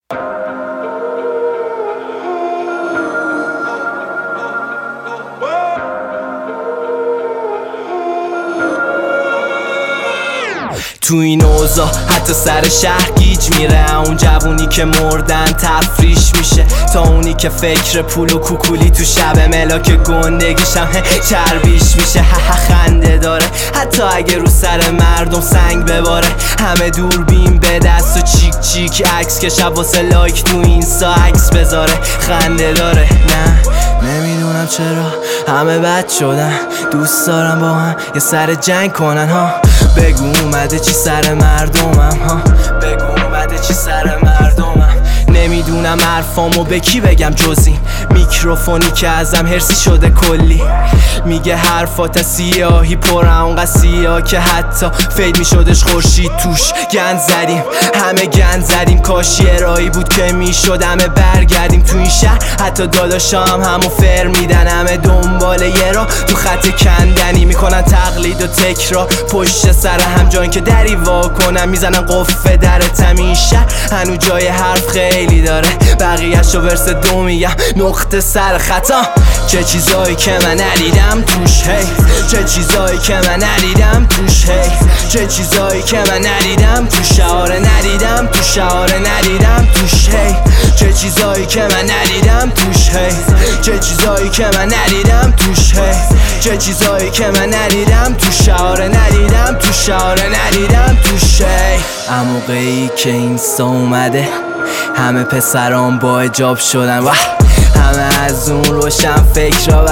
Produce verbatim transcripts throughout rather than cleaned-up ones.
تو این اوضاع حتی سر شهر گیج میره، اون جوونی که مردن تفریش میشه، تا اونی که فکر پول و کوکولی تو شب ملاک گندگیشم چربیش میشه. خنده داره حتی اگه رو سر مردم سنگ بباره، همه دوربین به دست و چیک چیک عکس که شب واسه لایک تو اینستا عکس بذاره. خنده داره نه نمیدونم چرا همه بد شدن، دوست دارم با هم یه سر جنگ کنن ها. بگو اومده چی سر مردمم ها، بگو اومده چی سر مردمم. نمیدونم حرفامو به کی بگم جز این میکروفونی که ازم هرسی شده کلی. میگه حرفات سیاهی پره اونقدر سیاه که حتی فید میشدش خورشید توش. گند زدیم همه گند زدیم، کاش یه راهی بود که میشد همه برگردیم تو این شهر. حتی داداشام همو فر میدن، همه دنبال یه را تو خط کندنی میکنن تقلید و تکرار پشت سر هم، جایی که دری وا کنن میزنن قفه در تمین شهر. هنو جای حرف خیلی داره، بقیه‌اش رو ورس دو میگم نقطه سر خطا. چه چیزایی که من ندیدم توش هی، چه چیزایی که من ندیدم توش هی، چه چیزایی که من ندیدم تو شعاره ندیدم تو شعاره ندیدم توش هی، چه چیزایی که من ندیدم توش هی، چه چیزایی که من ندیدم توش هی، چه چیزایی که من ندیدم تو شعاره ندیدم تو شعاره ندیدم توش هی. موقعی که اینستا اومده همه پسران با حجاب شدن و همه از اون روشن فکر و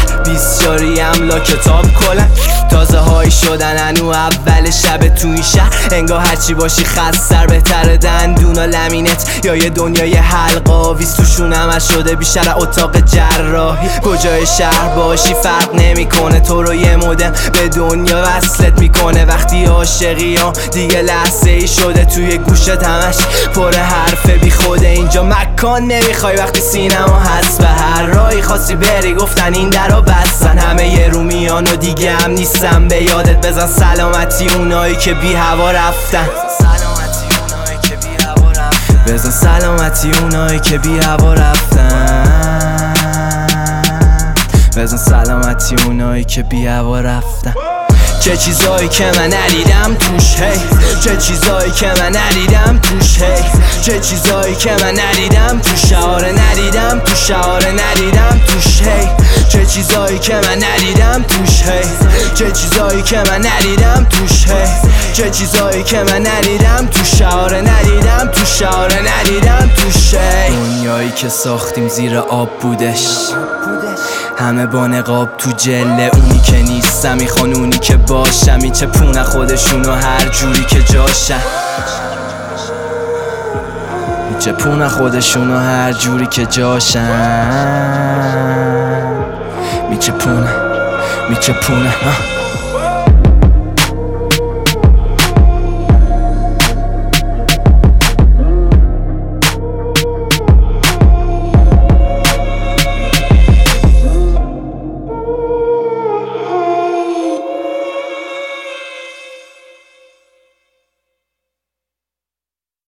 بیسیاری املا کتاب کلن. تازه هایی شدن انو اول شب تو این شهر، انگاه هرچی باشی خستر بهتره دندون و لمینت یا یه دنیای حلقا ویز توشون عمل شده بیشتر اتاق جراحی. کجای شهر باشی فرق نمیکنه، تو رو یه مدم به دنیا وصلت میکنه. وقتی عاشقی ها دیگه لحظه ای شده توی گوشت همش پر حرف بی خوده. اینجا مکان نمیخوای وقتی سینما هست، به هر راهی خاصی بری گفتن این درو بستن. همه یه رو میان و دیگه هم نیستم، به یادت بزن سلامتی اونایی که بی هوا رفتن. بزن سلامتی اونایی که بی هوا رفتن، بزن سلامتی اونایی که بی هوا رفتن. چه چیزایی که من ندیدم توش هی، چه چیزایی که من ندیدم توش هی، چه چیزایی که من ندیدم تو شعاره ندیدم تو شعاره ندیدم توش هی، چه چیزایی که من ندیدم توش هی، چه چیزایی که من ندیدم توش هی، چه چیزایی که من ندیدم تو شعاره ندیدم تو شعاره ندیدم توش هی. دنیایی که ساختیم زیر آب بودش، همه با نقاب تو جله. اونی که نیستم میخوان اونی که باشم، این چه پونه خودشونو هر جوری که جاشم، این چه پونه خودشونو هر جوری که جاشم، میچه پونه میچه پونه